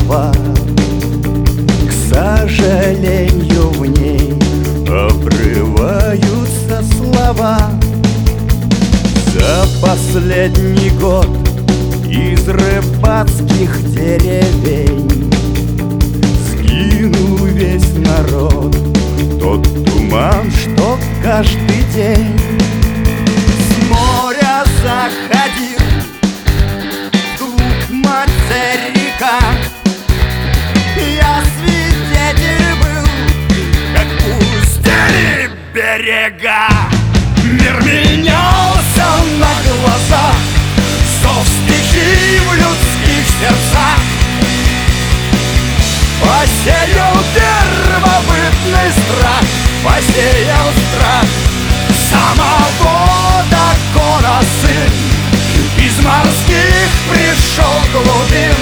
слова. К сожалению, в ней обрываются слова. За последний год из рыбацких деревень сгинул весь народ. Тот туман, что каждый день с моря заходил вглубь материка. Я свидетель был, как пустели берега. Мир менялся на глазах, зов стихий в людских сердцах посеял первобытный страх, посеял страх самого дракона сын. Из морских пришел глубин,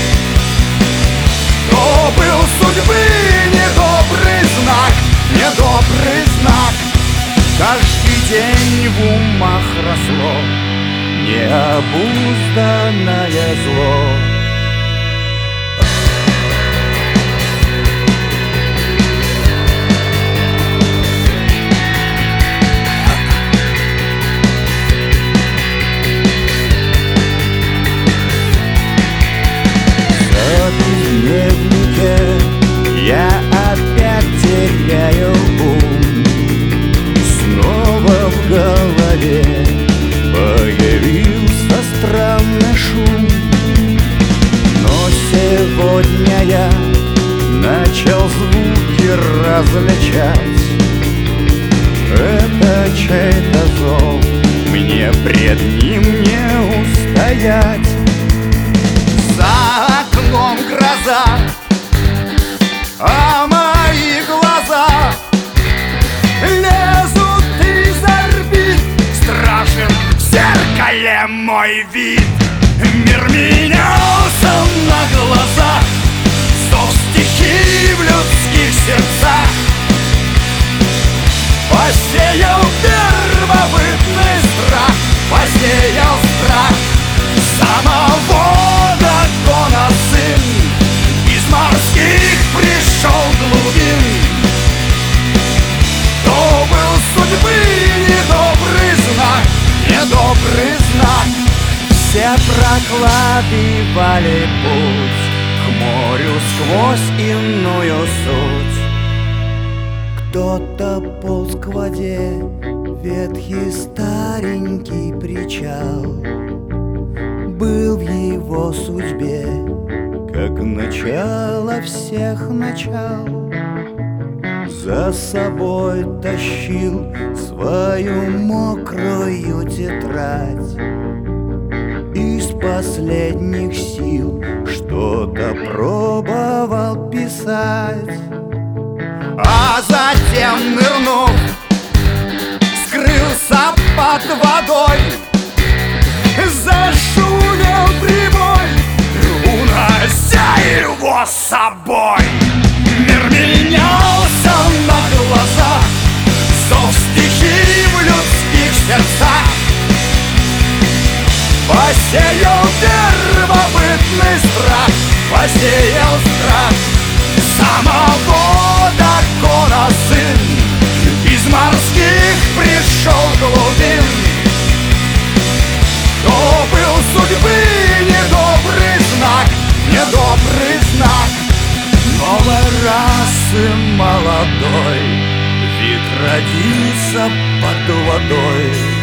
то был судьбы недобрый знак, недобрый знак. Каждый день в умах росло необузданное зло. Я опять теряю ум, снова в голове появился странный шум. Но сегодня я начал звуки различать. Это чей-то зов, мне пред ним не устоять. За окном гроза, а мои глаза лезут из орбит. Страшен в зеркале мой вид. Мир менялся на глазах, зов стихий в людских сердцах посеял первобытный страх, посеял страх самого дракона сын. Из морских пришел глубин, то был судьбы недобрый знак, недобрый знак. Все прокладывали путь к морю сквозь иную суть. Кто-то полз к воде, ветхий старенький причал был в его судьбе, как начало всех начал. За собой тащил свою мокрую тетрадь, из последних сил что-то пробовал писать. А затем, нырнув, скрылся под водой. Зашумел прибой, унося его с собой. Мир менялся на глазах, зов стихий в людских сердцах посеял первобытный страх, посеял страх самого дракона сын. Из морских пришел глубин, то был судьбы недобрый знак, недобрый знак. Новой расы молодой вид родился под водой.